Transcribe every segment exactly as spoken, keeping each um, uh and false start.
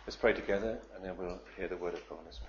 Let's pray together and then we'll hear the word of God. Let's pray.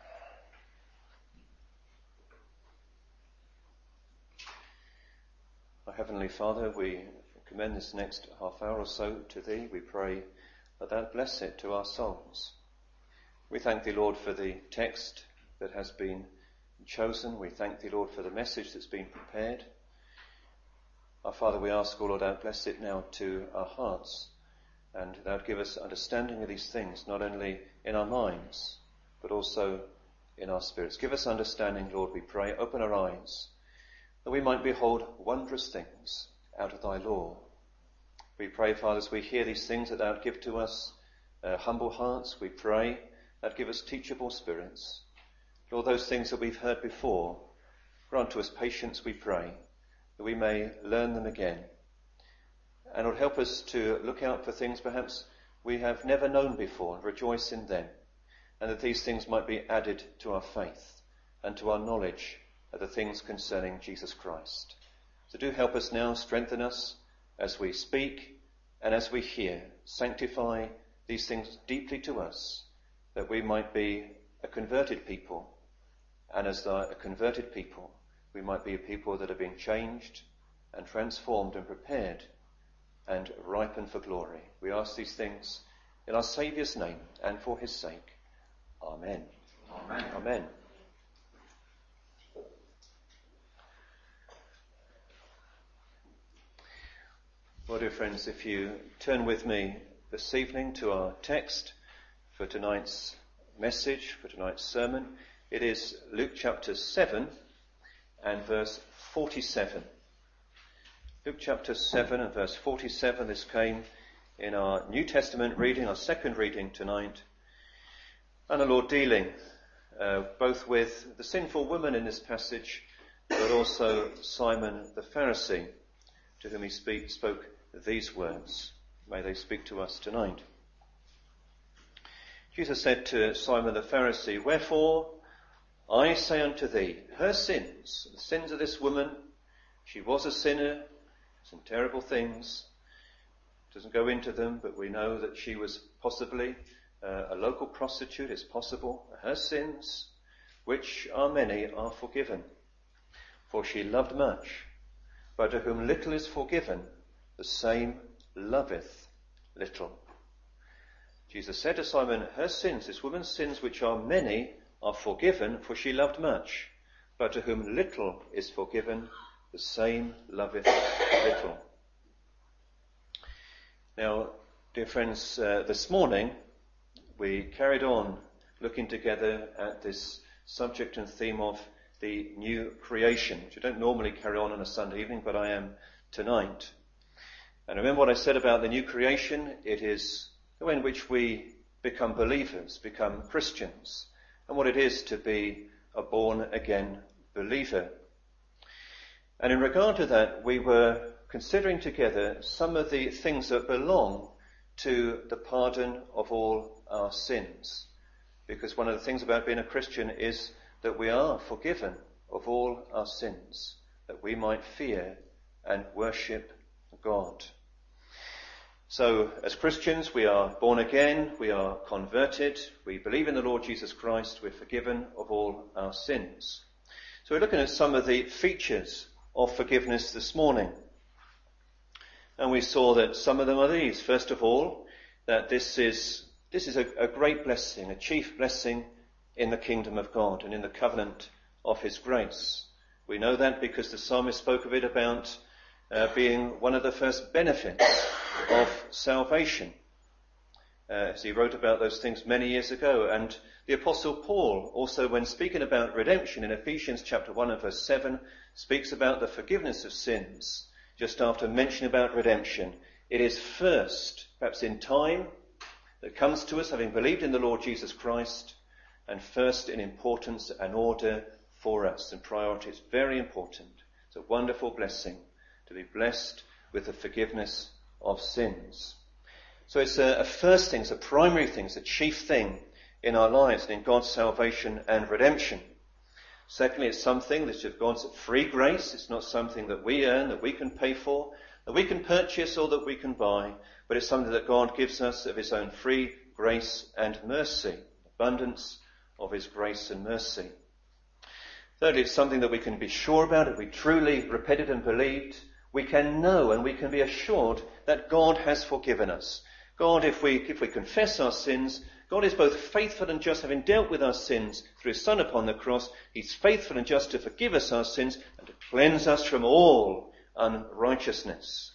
Our Heavenly Father, we commend this next half hour or so to Thee. We pray that Thou bless it to our souls. We thank Thee, Lord, for the text that has been chosen. We thank Thee, Lord, for the message that's been prepared. Our Father, we ask, O Lord, Thou bless it now to our hearts, and Thou give us understanding of these things, not only in our minds, but also in our spirits. Give us understanding, Lord, we pray. Open our eyes, that we might behold wondrous things out of Thy law. We pray, Father, as we hear these things, that Thou give to us uh, humble hearts. We pray that give us teachable spirits. Lord, those things that we've heard before, grant to us patience, we pray, that we may learn them again. And Lord, help us to look out for things perhaps we have never known before and rejoice in them, and that these things might be added to our faith and to our knowledge of the things concerning Jesus Christ. So do help us now, strengthen us as we speak and as we hear. Sanctify these things deeply to us, that we might be a converted people, and as a converted people, we might be a people that are being changed and transformed and prepared and ripened for glory. We ask these things in our Saviour's name and for his sake. Amen. Amen. Amen. Well, dear friends, if you turn with me this evening to our text for tonight's message, for tonight's sermon, it is Luke chapter seven and verse forty-seven. Luke chapter seven and verse forty-seven. This came in our New Testament reading, our second reading tonight. And the Lord dealing uh, both with the sinful woman in this passage, but also Simon the Pharisee, to whom he speak, spoke these words. May they speak to us tonight. Jesus said to Simon the Pharisee, "Wherefore I say unto thee, her sins, the sins of this woman, she was a sinner, some terrible things, doesn't go into them, but we know that she was possibly uh, a local prostitute, it's possible. Her sins, which are many, are forgiven. For she loved much, but to whom little is forgiven, the same loveth little." Jesus said to Simon, her sins, this woman's sins, which are many, are forgiven, for she loved much. But to whom little is forgiven, the same loveth little. Now, dear friends, uh, this morning we carried on looking together at this subject and theme of the new creation, which I don't normally carry on on a Sunday evening, but I am tonight. And remember what I said about the new creation? It is the way in which we become believers, become Christians, and what it is to be a born-again believer. And in regard to that, we were considering together some of the things that belong to the pardon of all our sins. Because one of the things about being a Christian is that we are forgiven of all our sins, that we might fear and worship God. So, as Christians, we are born again, we are converted, we believe in the Lord Jesus Christ, we're forgiven of all our sins. So we're looking at some of the features of forgiveness this morning. And we saw that some of them are these. First of all, that this is this is a, a great blessing, a chief blessing in the kingdom of God and in the covenant of his grace. We know that because the psalmist spoke of it about uh, being one of the first benefits of salvation, uh, as he wrote about those things many years ago. And the Apostle Paul also, when speaking about redemption in Ephesians chapter one and verse seven, speaks about the forgiveness of sins. Just after mentioning about redemption, it is first, perhaps in time, that comes to us having believed in the Lord Jesus Christ, and first in importance and order for us and priority. It's very important. It's a wonderful blessing to be blessed with the forgiveness of sins. So it's a, a first thing, it's a primary thing, it's a chief thing in our lives and in God's salvation and redemption. Secondly, it's something that's of God's free grace. It's not something that we earn, that we can pay for, that we can purchase or that we can buy, but it's something that God gives us of his own free grace and mercy, abundance of his grace and mercy. Thirdly, it's something that we can be sure about. If we truly repented and believed, we can know and we can be assured that God has forgiven us. God, if we, if we confess our sins, God is both faithful and just, having dealt with our sins through his Son upon the cross. He's faithful and just to forgive us our sins and to cleanse us from all unrighteousness.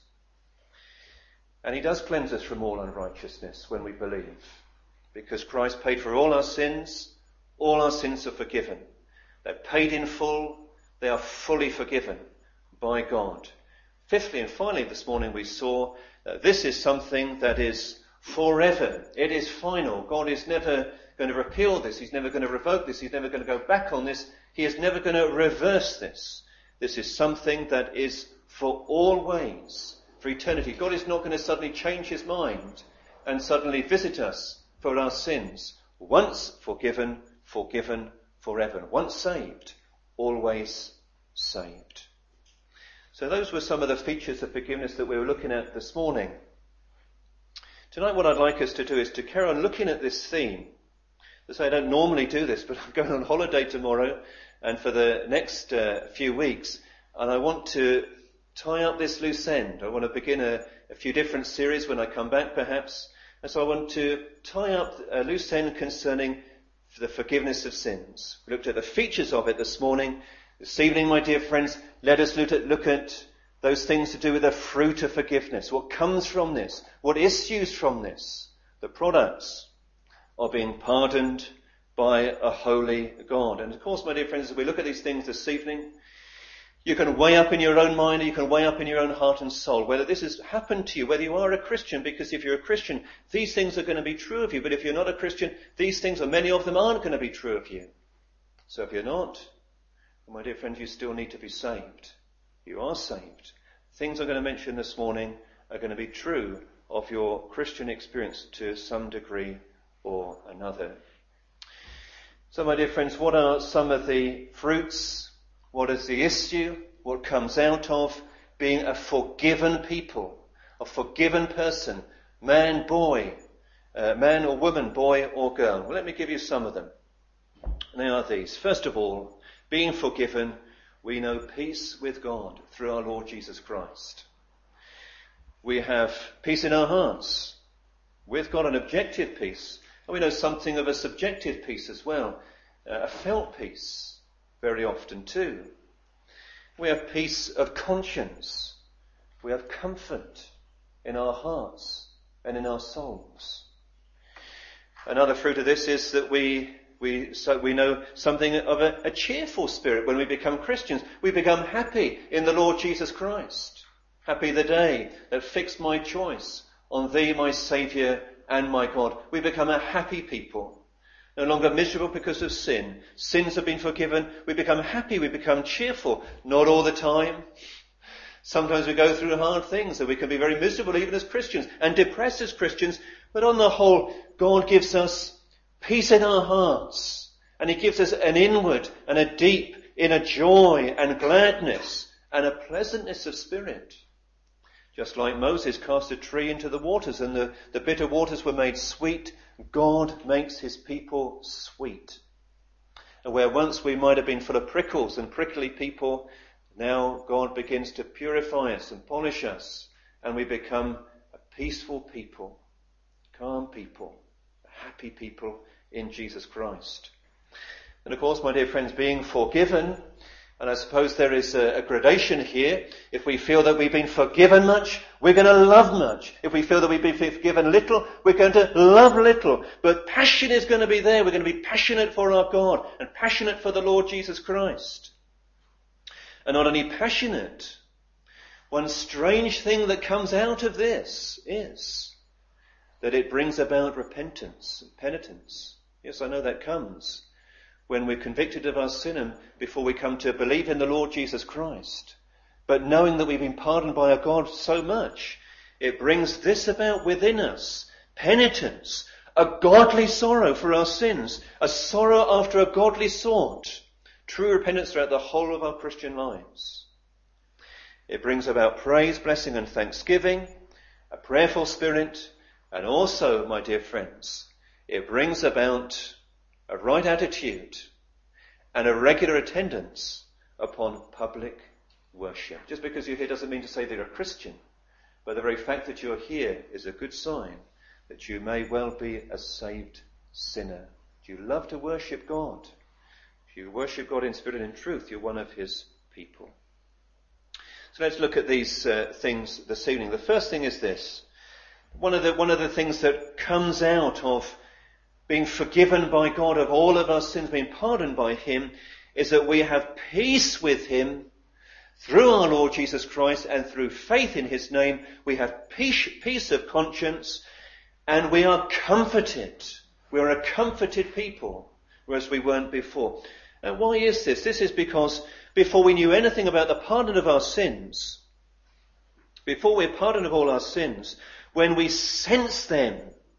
And he does cleanse us from all unrighteousness when we believe, because Christ paid for all our sins. All our sins are forgiven. They're paid in full. They are fully forgiven by God. Fifthly and finally, this morning we saw that this is something that is forever. It is final. God is never going to repeal this. He's never going to revoke this. He's never going to go back on this. He is never going to reverse this. This is something that is for always, for eternity. God is not going to suddenly change his mind and suddenly visit us for our sins. Once forgiven, forgiven forever. Once saved, always saved. So those were some of the features of forgiveness that we were looking at this morning. Tonight what I'd like us to do is to carry on looking at this theme. As I don't normally do this, but I'm going on holiday tomorrow and for the next uh, few weeks, and I want to tie up this loose end. I want to begin a, a few different series when I come back perhaps, and so I want to tie up a loose end concerning the forgiveness of sins. We looked at the features of it this morning. This evening, my dear friends, let us look at, look at those things to do with the fruit of forgiveness. What comes from this? What issues from this? The products of being pardoned by a holy God. And of course, my dear friends, as we look at these things this evening, you can weigh up in your own mind, you can weigh up in your own heart and soul whether this has happened to you, whether you are a Christian, because if you're a Christian, these things are going to be true of you. But if you're not a Christian, these things, or many of them, aren't going to be true of you. So if you're not, well, my dear friends, you still need to be saved. You are saved. Things I'm going to mention this morning are going to be true of your Christian experience to some degree or another. So, my dear friends, what are some of the fruits? What is the issue? What comes out of being a forgiven people, a forgiven person, man, boy, uh, man or woman, boy or girl? Well, let me give you some of them. And they are these. First of all, being forgiven, we know peace with God through our Lord Jesus Christ. We have peace in our hearts with God, an objective peace. And we know something of a subjective peace as well, uh, a felt peace very often too. We have peace of conscience. We have comfort in our hearts and in our souls. Another fruit of this is that we We, so we know something of a, a cheerful spirit when we become Christians. We become happy in the Lord Jesus Christ. Happy the day that fixed my choice on thee, my Saviour and my God. We become a happy people. No longer miserable because of sin. Sins have been forgiven. We become happy. We become cheerful. Not all the time. Sometimes we go through hard things and we can be very miserable even as Christians and depressed as Christians. But on the whole, God gives us peace in our hearts, and he gives us an inward and a deep inner joy and gladness and a pleasantness of spirit. Just like Moses cast a tree into the waters and the, the bitter waters were made sweet, God makes his people sweet. And where once we might have been full of prickles and prickly people, now God begins to purify us and polish us, and we become a peaceful people, calm people, happy people in Jesus Christ. And of course, my dear friends, being forgiven, and I suppose there is a, a gradation here. If we feel that we've been forgiven much, we're going to love much. If we feel that we've been forgiven little, we're going to love little. But passion is going to be there. We're going to be passionate for our God and passionate for the Lord Jesus Christ. And not only passionate, one strange thing that comes out of this is that it brings about repentance and penitence. Yes, I know that comes when we're convicted of our sin and before we come to believe in the Lord Jesus Christ. But knowing that we've been pardoned by our God so much, it brings this about within us, penitence, a godly sorrow for our sins, a sorrow after a godly sort, true repentance throughout the whole of our Christian lives. It brings about praise, blessing and thanksgiving, a prayerful spirit, and also, my dear friends, It brings about a right attitude and a regular attendance upon public worship. Just because you're here doesn't mean to say that you're a Christian, but the very fact that you're here is a good sign that you may well be a saved sinner. Do you love to worship God? If you worship God in spirit and in truth, you're one of his people. So let's look at these uh, things this evening. The first thing is this. One of the, one of the things that comes out of being forgiven by God of all of our sins, being pardoned by him, is that we have peace with him through our Lord Jesus Christ, and through faith in his name we have peace, peace of conscience, and we are comforted. We are a comforted people, whereas we weren't before. And why is this? This is because before we knew anything about the pardon of our sins, before we're pardoned of all our sins, when we sense them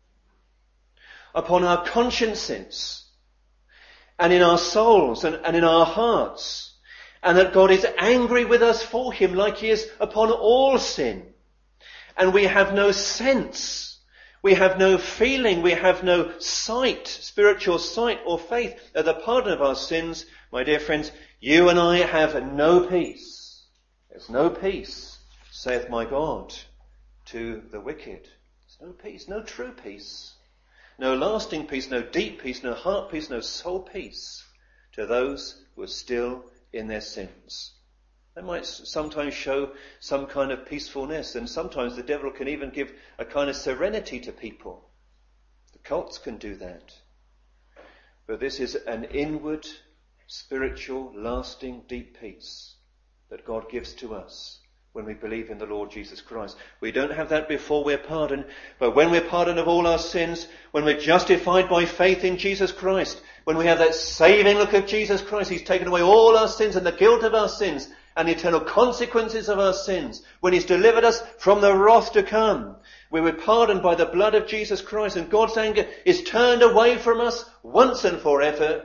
upon our consciences and in our souls and, and in our hearts, and that God is angry with us for him like he is upon all sin, and we have no sense, we have no feeling, we have no sight, spiritual sight or faith of the pardon of our sins, my dear friends, you and I have no peace. There's no peace, saith my God, to the wicked. There's no peace, no true peace, no lasting peace, no deep peace, no heart peace, no soul peace to those who are still in their sins. They might sometimes show some kind of peacefulness, and sometimes the devil can even give a kind of serenity to people. The cults can do that. But this is an inward, spiritual, lasting, deep peace that God gives to us when we believe in the Lord Jesus Christ. We don't have that before we're pardoned, but when we're pardoned of all our sins, when we're justified by faith in Jesus Christ, when we have that saving look of Jesus Christ, he's taken away all our sins and the guilt of our sins and the eternal consequences of our sins, when he's delivered us from the wrath to come, we were pardoned by the blood of Jesus Christ, and God's anger is turned away from us once and forever.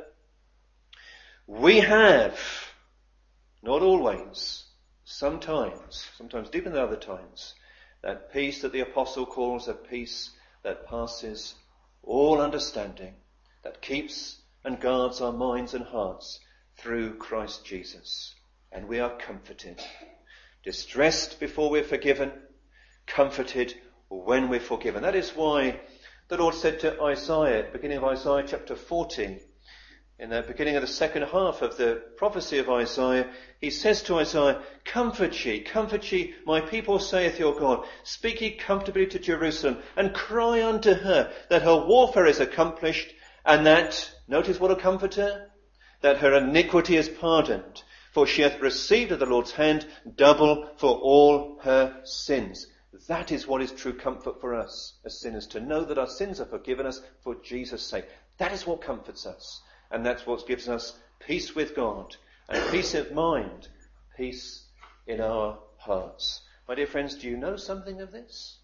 We have, not always, sometimes, sometimes deeper than other times, that peace that the apostle calls a peace that passes all understanding, that keeps and guards our minds and hearts through Christ Jesus. And we are comforted, distressed before we're forgiven, comforted when we're forgiven. That is why the Lord said to Isaiah, beginning of Isaiah chapter forty, in the beginning of the second half of the prophecy of Isaiah, he says to Isaiah, comfort ye, comfort ye, my people, saith your God. Speak ye comfortably to Jerusalem, and cry unto her that her warfare is accomplished, and that, notice what a comforter, that her iniquity is pardoned, for she hath received of the Lord's hand double for all her sins. That is what is true comfort for us as sinners, to know that our sins are forgiven us for Jesus' sake. That is what comforts us. And that's what gives us peace with God, and peace of mind, peace in our hearts. My dear friends, do you know something of this?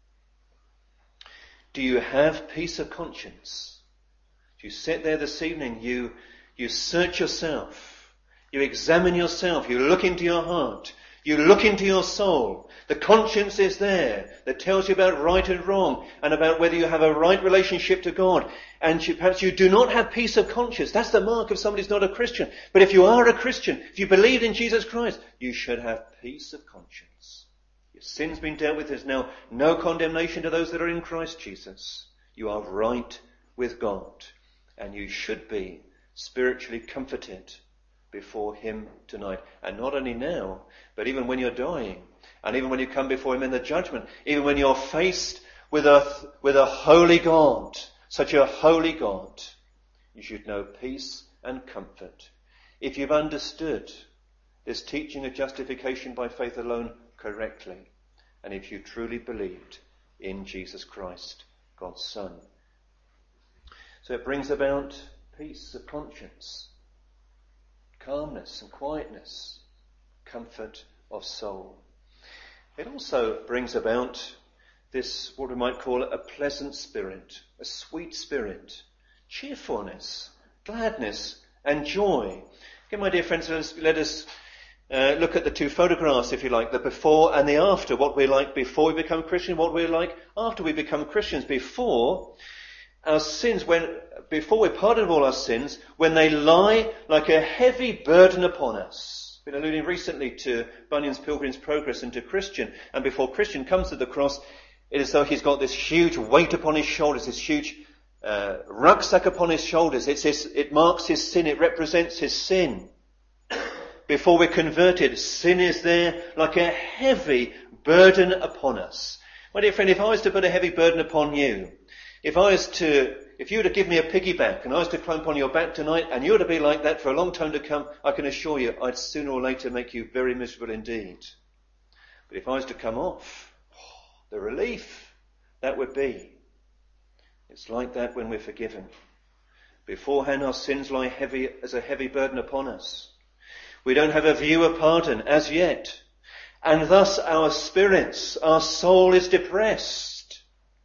Do you have peace of conscience? Do you sit there this evening, you, you search yourself, you examine yourself, you look into your heart, you look into your soul. The conscience is there that tells you about right and wrong, and about whether you have a right relationship to God. And you, perhaps you do not have peace of conscience. That's the mark of somebody who's not a Christian. But if you are a Christian, if you believed in Jesus Christ, you should have peace of conscience. Your sin's been dealt with. There's now no condemnation to those that are in Christ Jesus. You are right with God, and you should be spiritually comforted before him tonight. And not only now, but even when you're dying, and even when you come before him in the judgment, even when you're faced with a, with a holy God, such a holy God, you should know peace and comfort. If you've understood this teaching of justification by faith alone correctly, and if you truly believed in Jesus Christ, God's Son. So it brings about peace of conscience, calmness and quietness, comfort of soul. It also brings about this, what we might call a pleasant spirit, a sweet spirit, cheerfulness, gladness and joy. Okay, my dear friends, let us, let us uh, look at the two photographs, if you like, the before and the after, what we're like before we become Christians, what we're like after we become Christians. Before, our sins, when before we're pardoned of all our sins, when they lie like a heavy burden upon us. I've been alluding recently to Bunyan's Pilgrim's Progress into Christian, and before Christian comes to the cross, it is as though he's got this huge weight upon his shoulders, this huge uh, rucksack upon his shoulders. It's his, it marks his sin, it represents his sin. Before we're converted, sin is there like a heavy burden upon us. My dear friend, if I was to put a heavy burden upon you, if I was to, if you were to give me a piggyback and I was to climb on your back tonight and you were to be like that for a long time to come, I can assure you I'd sooner or later make you very miserable indeed. But if I was to come off, the relief that would be. It's like that when we're forgiven. Beforehand our sins lie heavy as a heavy burden upon us. We don't have a view of pardon as yet. And thus our spirits, our soul is depressed.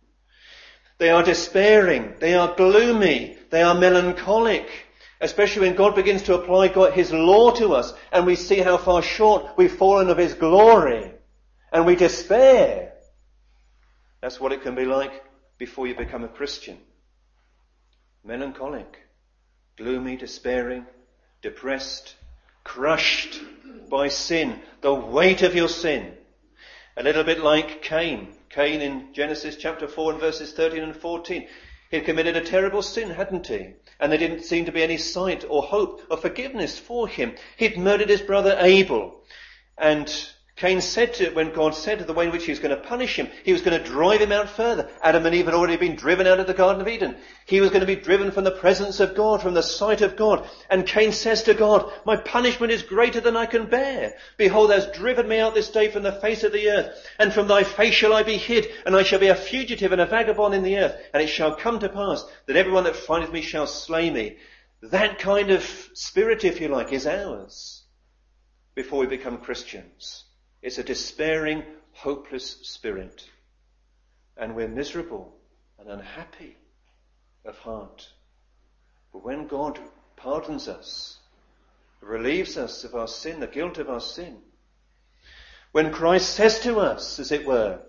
They are despairing. They are gloomy. They are melancholic. Especially when God begins to apply God, His law to us and we see how far short we've fallen of His glory. And we despair. That's what it can be like before you become a Christian. Melancholic, gloomy, despairing, depressed, crushed by sin, the weight of your sin. A little bit like Cain. Cain in Genesis chapter four and verses thirteen and fourteen. He'd committed a terrible sin, hadn't he? And there didn't seem to be any sight or hope of forgiveness for him. He'd murdered his brother Abel. And Cain said to, when God said to the way in which he was going to punish him, he was going to drive him out further. Adam and Eve had already been driven out of the Garden of Eden. He was going to be driven from the presence of God, from the sight of God. And Cain says to God, my punishment is greater than I can bear. Behold, thou hast driven me out this day from the face of the earth. And from thy face shall I be hid, and I shall be a fugitive and a vagabond in the earth. And it shall come to pass that everyone that findeth me shall slay me. That kind of spirit, if you like, is ours before we become Christians. It's a despairing, hopeless spirit. And we're miserable and unhappy of heart. But when God pardons us, relieves us of our sin, the guilt of our sin, when Christ says to us, as it were,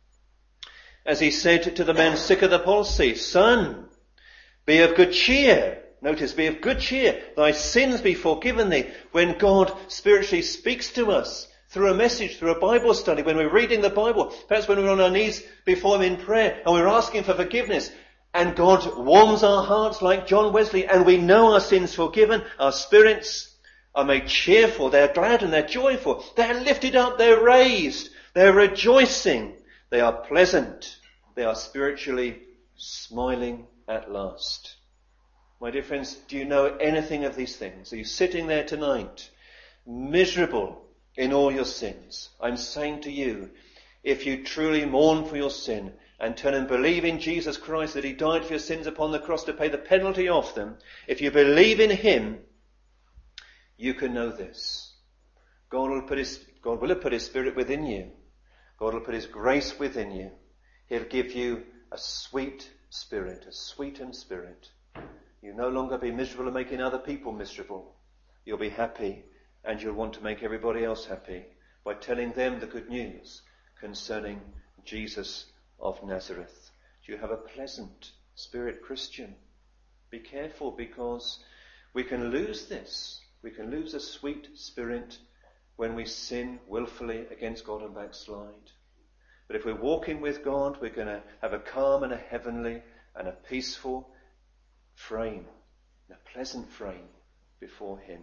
as he said to the man sick of the palsy, son, be of good cheer. Notice, be of good cheer. Thy sins be forgiven thee. When God spiritually speaks to us, through a message, through a Bible study, when we're reading the Bible, perhaps when we're on our knees before Him in prayer and we're asking for forgiveness, and God warms our hearts like John Wesley, and we know our sins forgiven, our spirits are made cheerful, they're glad and they're joyful, they're lifted up, they're raised, they're rejoicing, they are pleasant, they are spiritually smiling at last. My dear friends, do you know anything of these things? Are you sitting there tonight, miserable in all your sins? I'm saying to you, if you truly mourn for your sin and turn and believe in Jesus Christ that He died for your sins upon the cross to pay the penalty of them, if you believe in Him, you can know this. God will put His, God will have put His Spirit within you. God will put His grace within you. He'll give you a sweet spirit, a sweetened spirit. You'll no longer be miserable and making other people miserable. You'll be happy. And you'll want to make everybody else happy by telling them the good news concerning Jesus of Nazareth. Do you have a pleasant spirit, Christian? Be careful, because we can lose this. We can lose a sweet spirit when we sin willfully against God and backslide. But if we're walking with God, we're going to have a calm and a heavenly and a peaceful frame, a pleasant frame before Him.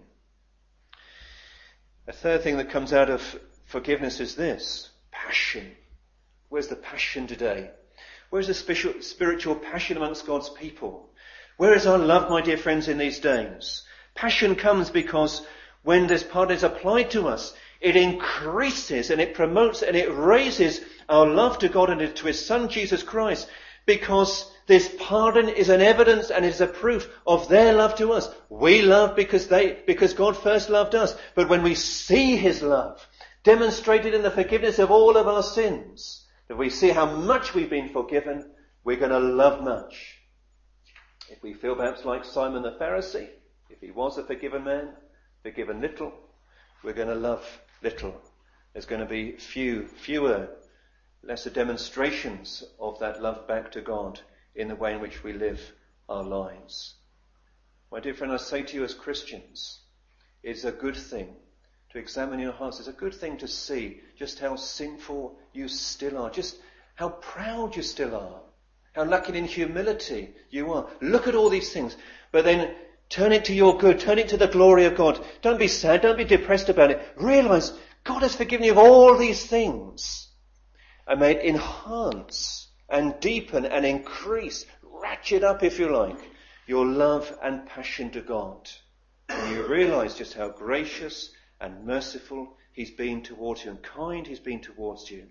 A third thing that comes out of forgiveness is this: passion. Where's the passion today? Where's the spiritual passion amongst God's people? Where is our love, my dear friends, in these days? Passion comes because when this pardon is applied to us, it increases and it promotes and it raises our love to God and to His Son, Jesus Christ, because this pardon is an evidence and is a proof of their love to us. We love because they, because God first loved us. But when we see His love demonstrated in the forgiveness of all of our sins, that we see how much we've been forgiven, we're going to love much. If we feel perhaps like Simon the Pharisee, if he was a forgiven man, forgiven little, we're going to love little. There's going to be few, fewer, lesser demonstrations of that love back to God in the way in which we live our lives. My dear friend, I say to you as Christians, it's a good thing to examine your hearts. It's a good thing to see just how sinful you still are, just how proud you still are, how lacking in humility you are. Look at all these things, but then turn it to your good, turn it to the glory of God. Don't be sad, don't be depressed about it. Realize God has forgiven you of all these things and may it enhance and deepen and increase, ratchet up if you like, your love and passion to God. And you realize just how gracious and merciful he's been towards you and kind he's been towards you.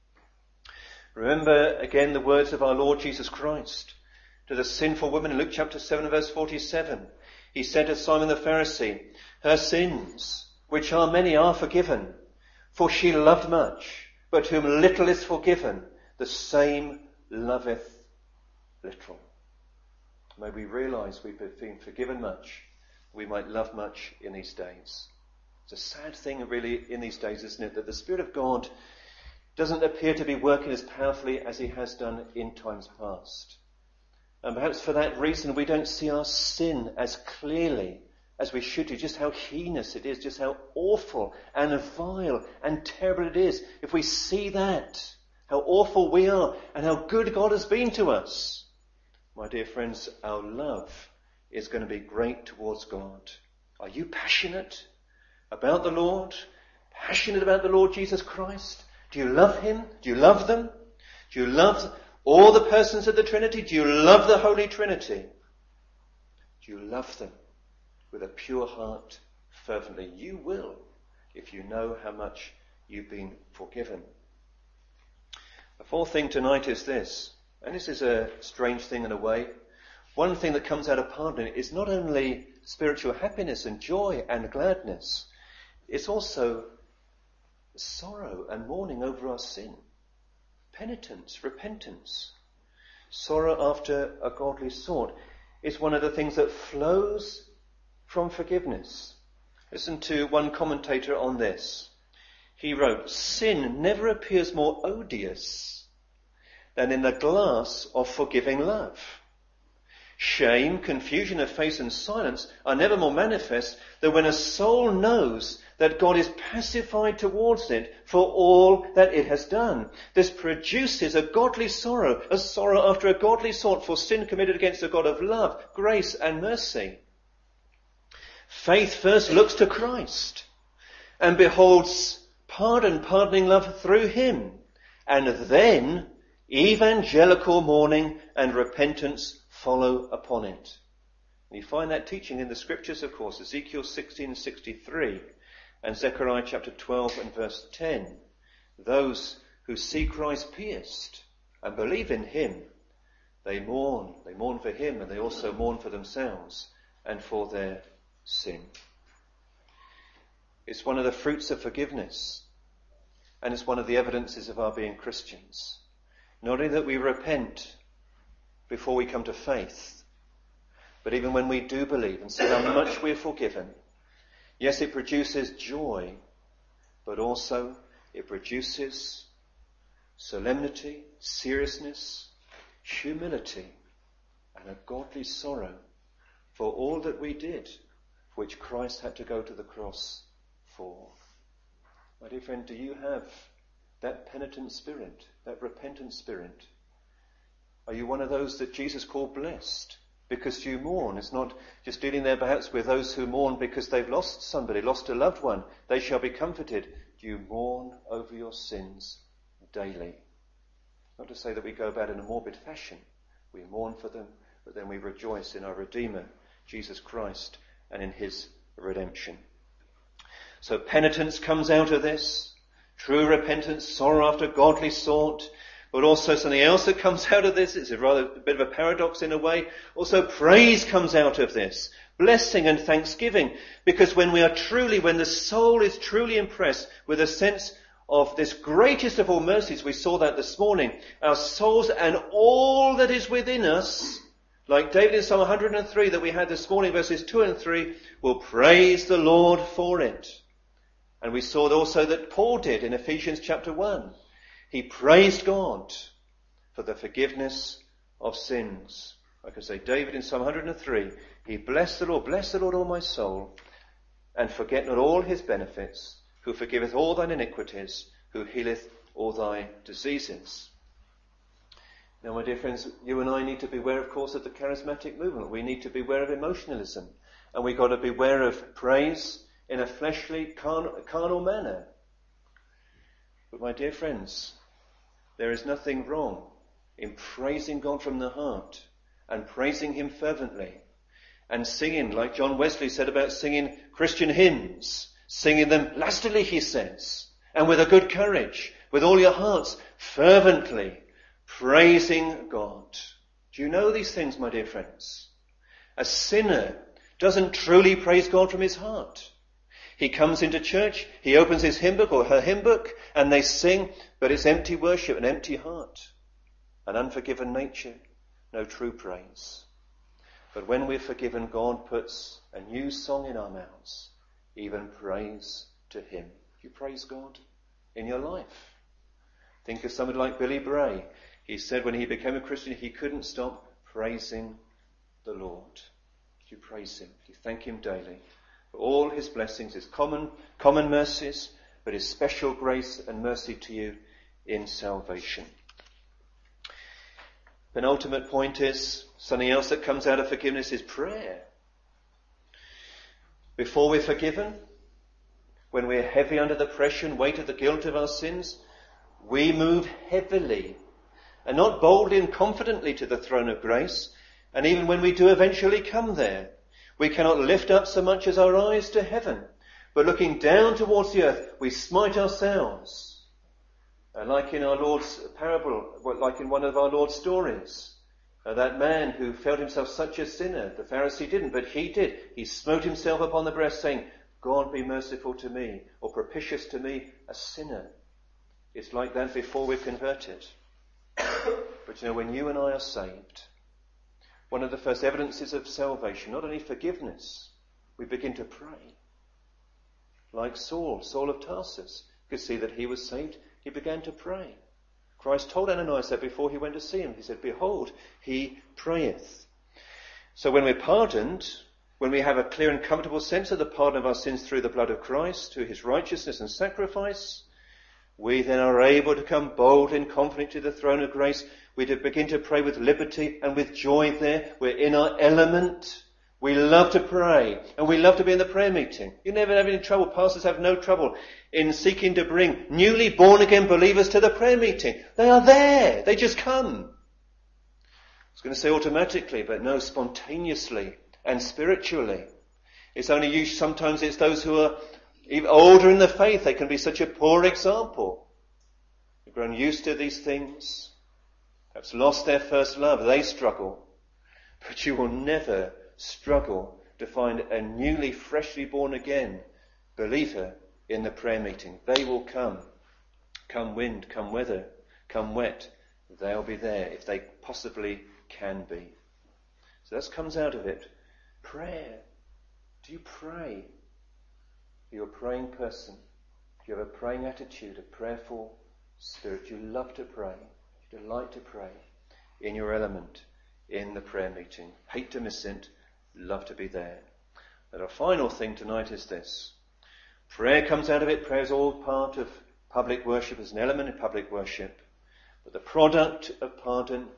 Remember again the words of our Lord Jesus Christ to the sinful woman in Luke chapter seven verse forty-seven. He said to Simon the Pharisee, her sins, which are many, are forgiven, for she loved much, but whom little is forgiven, the same loveth little. May we realize we've been forgiven much, we might love much in these days. It's a sad thing really in these days, isn't it, that the Spirit of God doesn't appear to be working as powerfully as he has done in times past. And perhaps for that reason we don't see our sin as clearly as we should do, just how heinous it is, just how awful and vile and terrible it is. If we see that, how awful we are and how good God has been to us, my dear friends, our love is going to be great towards God. Are you passionate about the Lord? Passionate about the Lord Jesus Christ? Do you love him? Do you love them? Do you love all the persons of the Trinity? Do you love the Holy Trinity? Do you love them with a pure heart fervently? You will, if you know how much you've been forgiven. The fourth thing tonight is this, and this is a strange thing in a way. One thing that comes out of pardoning is not only spiritual happiness and joy and gladness, it's also sorrow and mourning over our sin. Penitence, repentance. Sorrow after a godly sort is one of the things that flows from forgiveness. Listen to one commentator on this. He wrote, sin never appears more odious than in the glass of forgiving love. Shame, confusion of face and silence are never more manifest than when a soul knows that God is pacified towards it for all that it has done. This produces a godly sorrow, a sorrow after a godly sort for sin committed against a God of love, grace and mercy. Faith first looks to Christ and beholds pardon, pardoning love through him, and then evangelical mourning and repentance follow upon it. And you find that teaching in the scriptures, of course, Ezekiel sixteen sixty-three and Zechariah chapter twelve and verse ten. Those who see Christ pierced and believe in him, they mourn. They mourn for him, and they also mourn for themselves and for their sin. It's one of the fruits of forgiveness, and it's one of the evidences of our being Christians. Not only that we repent before we come to faith, but even when we do believe and see how much we're forgiven, yes, it produces joy, but also it produces solemnity, seriousness, humility, and a godly sorrow for all that we did, for which Christ had to go to the cross for. My dear friend, do you have that penitent spirit, that repentant spirit? Are you one of those that Jesus called blessed because you mourn? It's not just dealing there perhaps with those who mourn because they've lost somebody, lost a loved one. They shall be comforted. Do you mourn over your sins daily? Not to say that we go about in a morbid fashion. We mourn for them, but then we rejoice in our Redeemer, Jesus Christ, and in his redemption. So penitence comes out of this. True repentance, sorrow after godly sort. But also something else that comes out of this, it's a rather a bit of a paradox in a way. Also praise comes out of this. Blessing and thanksgiving. Because when we are truly, when the soul is truly impressed with a sense of this greatest of all mercies, we saw that this morning, our souls and all that is within us, like David in Psalm one hundred three that we had this morning, verses two and three, will praise the Lord for it. And we saw also that Paul did in Ephesians chapter one. He praised God for the forgiveness of sins. Like I say, David in Psalm one hundred three, he blessed the Lord, bless the Lord, O my soul, and forget not all his benefits, who forgiveth all thine iniquities, who healeth all thy diseases. Now, my dear friends, you and I need to beware, of course, of the charismatic movement. We need to beware of emotionalism. And we've got to beware of praise in a fleshly, carnal, carnal manner. But my dear friends, there is nothing wrong in praising God from the heart and praising him fervently and singing, like John Wesley said about singing Christian hymns, singing them lustily, he says, and with a good courage, with all your hearts, fervently praising God. Do you know these things, my dear friends? A sinner doesn't truly praise God from his heart. He comes into church, he opens his hymn book or her hymn book, and they sing, but it's empty worship, an empty heart, an unforgiven nature, no true praise. But when we're forgiven, God puts a new song in our mouths, even praise to him. You praise God in your life. Think of somebody like Billy Bray. He said when he became a Christian, he couldn't stop praising the Lord. You praise him. You thank him daily for all his blessings, his common, common mercies, but his special grace and mercy to you in salvation. Penultimate point is, something else that comes out of forgiveness is prayer. Before we're forgiven, when we're heavy under the pressure and weight of the guilt of our sins, we move heavily and not boldly and confidently to the throne of grace. And even when we do eventually come there, we cannot lift up so much as our eyes to heaven, but looking down towards the earth, we smite ourselves. And like in our Lord's parable, like in one of our Lord's stories, uh, that man who felt himself such a sinner, the Pharisee didn't, but he did. He smote himself upon the breast saying, God be merciful to me, or propitious to me, a sinner. It's like that before we're converted. But you know, when you and I are saved, one of the first evidences of salvation, not only forgiveness, we begin to pray. Like Saul, Saul of Tarsus, you could see that he was saved. He began to pray. Christ told Ananias that before he went to see him. He said, behold, he prayeth. So when we're pardoned, when we have a clear and comfortable sense of the pardon of our sins through the blood of Christ, through his righteousness and sacrifice, we then are able to come bold and confident to the throne of grace. We to begin to pray with liberty and with joy there. We're in our element. We love to pray, and we love to be in the prayer meeting. You never have any trouble. Pastors have no trouble in seeking to bring newly born again believers to the prayer meeting. They are there. They just come. I was going to say automatically, but no, spontaneously and spiritually. It's only you, sometimes it's those who are even older in the faith. They can be such a poor example. They've grown used to these things. Perhaps lost their first love. They struggle. But you will never struggle to find a newly, freshly born again believer in the prayer meeting. They will come. Come wind, come weather, come wet. They'll be there if they possibly can be. So that comes out of it. Prayer. Do you pray? Are you a praying person? Do you have a praying attitude, a prayerful spirit? Do you love to pray? Do you delight to pray in your element in the prayer meeting? Hate to miss it. Love to be there. And our final thing tonight is this. Prayer comes out of it. Prayer is all part of public worship, as an element in public worship. But the product of pardon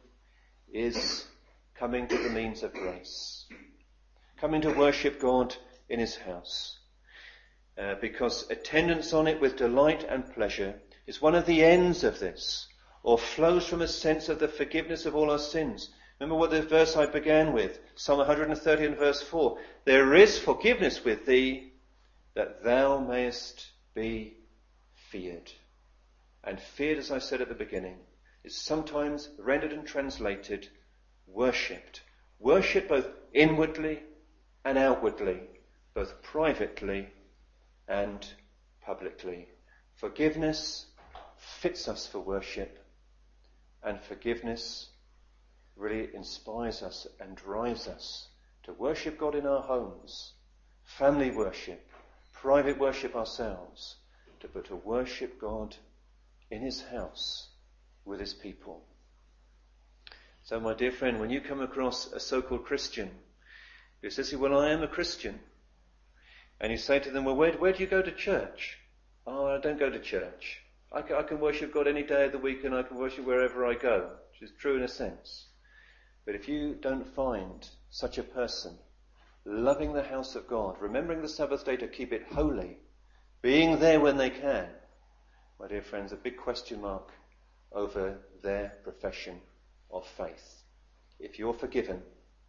is coming to the means of grace. Coming to worship God in his house. Uh, because attendance on it with delight and pleasure is one of the ends of this, or flows from a sense of the forgiveness of all our sins. Remember what the verse I began with, Psalm one hundred thirty and verse four. There is forgiveness with thee, that thou mayest be feared. And feared, as I said at the beginning, is sometimes rendered and translated worshipped. Worshipped both inwardly and outwardly, both privately and publicly. Forgiveness fits us for worship, and forgiveness really inspires us and drives us to worship God in our homes, family worship, private worship ourselves, to, but to worship God in his house with his people. So my dear friend, when you come across a so-called Christian who says, well, I am a Christian, and you say to them, well, where, where do you go to church? Oh, I don't go to church. I can, I can worship God any day of the week, and I can worship wherever I go, which is true in a sense. But if you don't find such a person loving the house of God, remembering the Sabbath day to keep it holy, being there when they can, my dear friends, a big question mark over their profession of faith. If you're forgiven,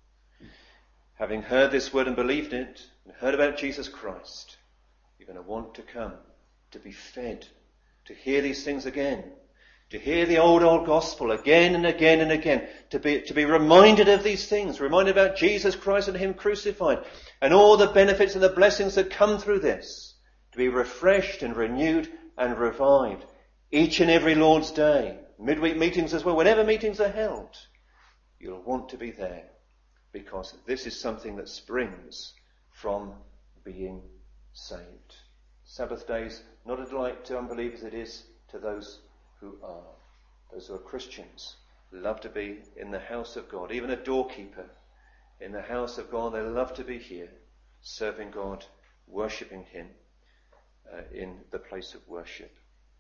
having heard this word and believed it, and heard about Jesus Christ, you're going to want to come, to be fed, to hear these things again, to hear the old, old gospel again and again and again, to be, to be reminded of these things, reminded about Jesus Christ and Him crucified, and all the benefits and the blessings that come through this, to be refreshed and renewed and revived each and every Lord's Day, midweek meetings as well, whenever meetings are held. You'll want to be there, because this is something that springs from being saved. Sabbath days, not a delight to unbelievers, it is to those who are. Those who are Christians love to be in the house of God. Even a doorkeeper in the house of God, they love to be here, serving God, worshipping Him uh, in the place of worship.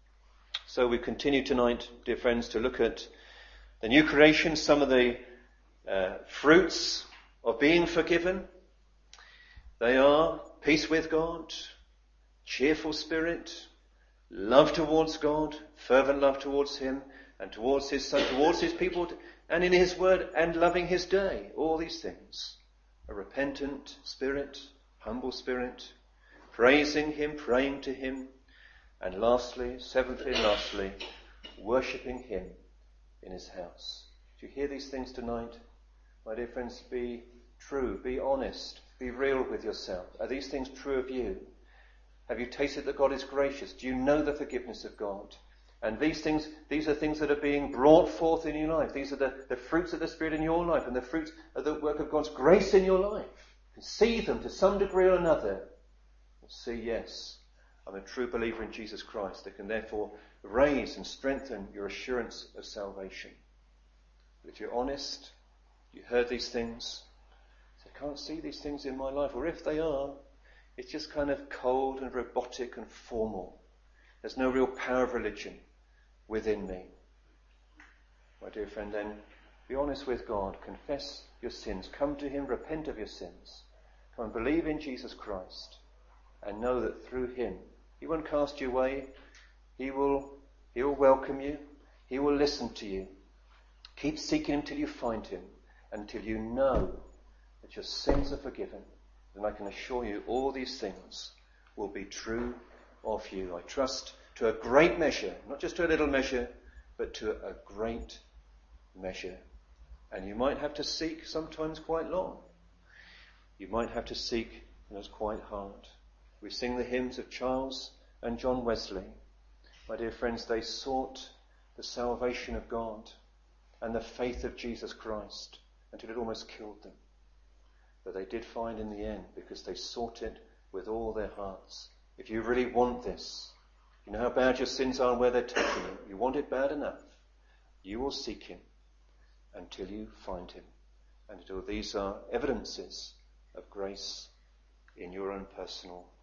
So we continue tonight, dear friends, to look at the new creation, some of the uh, fruits of being forgiven. They are peace with God, cheerful spirit, love towards God, fervent love towards Him, and towards His Son, towards His people, and in His word, and loving His day. All these things. A repentant spirit, humble spirit, praising Him, praying to Him, and lastly, seventhly and lastly, worshipping Him in His house. Do you hear these things tonight? My dear friends, be true, be honest, be real with yourself. Are these things true of you? Have you tasted that God is gracious? Do you know the forgiveness of God? And these things, these are things that are being brought forth in your life. These are the, the fruits of the Spirit in your life, and the fruits of the work of God's grace in your life. You can see them to some degree or another. And see, yes, I'm a true believer in Jesus Christ. That can therefore raise and strengthen your assurance of salvation. But if you're honest, you heard these things, I can't see these things in my life, or if they are, it's just kind of cold and robotic and formal. There's no real power of religion within me. My dear friend, then be honest with God, confess your sins, come to Him, repent of your sins, come and believe in Jesus Christ, and know that through Him, He won't cast you away. He will, He will welcome you. He will listen to you. Keep seeking Him till you find Him, until you know that your sins are forgiven. And I can assure you all these things will be true of you. I trust to a great measure, not just to a little measure, but to a great measure. And you might have to seek sometimes quite long. You might have to seek, and it's quite hard. We sing the hymns of Charles and John Wesley. My dear friends, they sought the salvation of God and the faith of Jesus Christ until it almost killed them. But they did find in the end, because they sought it with all their hearts. If you really want this, you know how bad your sins are and where they're taking you. You want it bad enough, you will seek Him until you find Him. And until these are evidences of grace in your own personal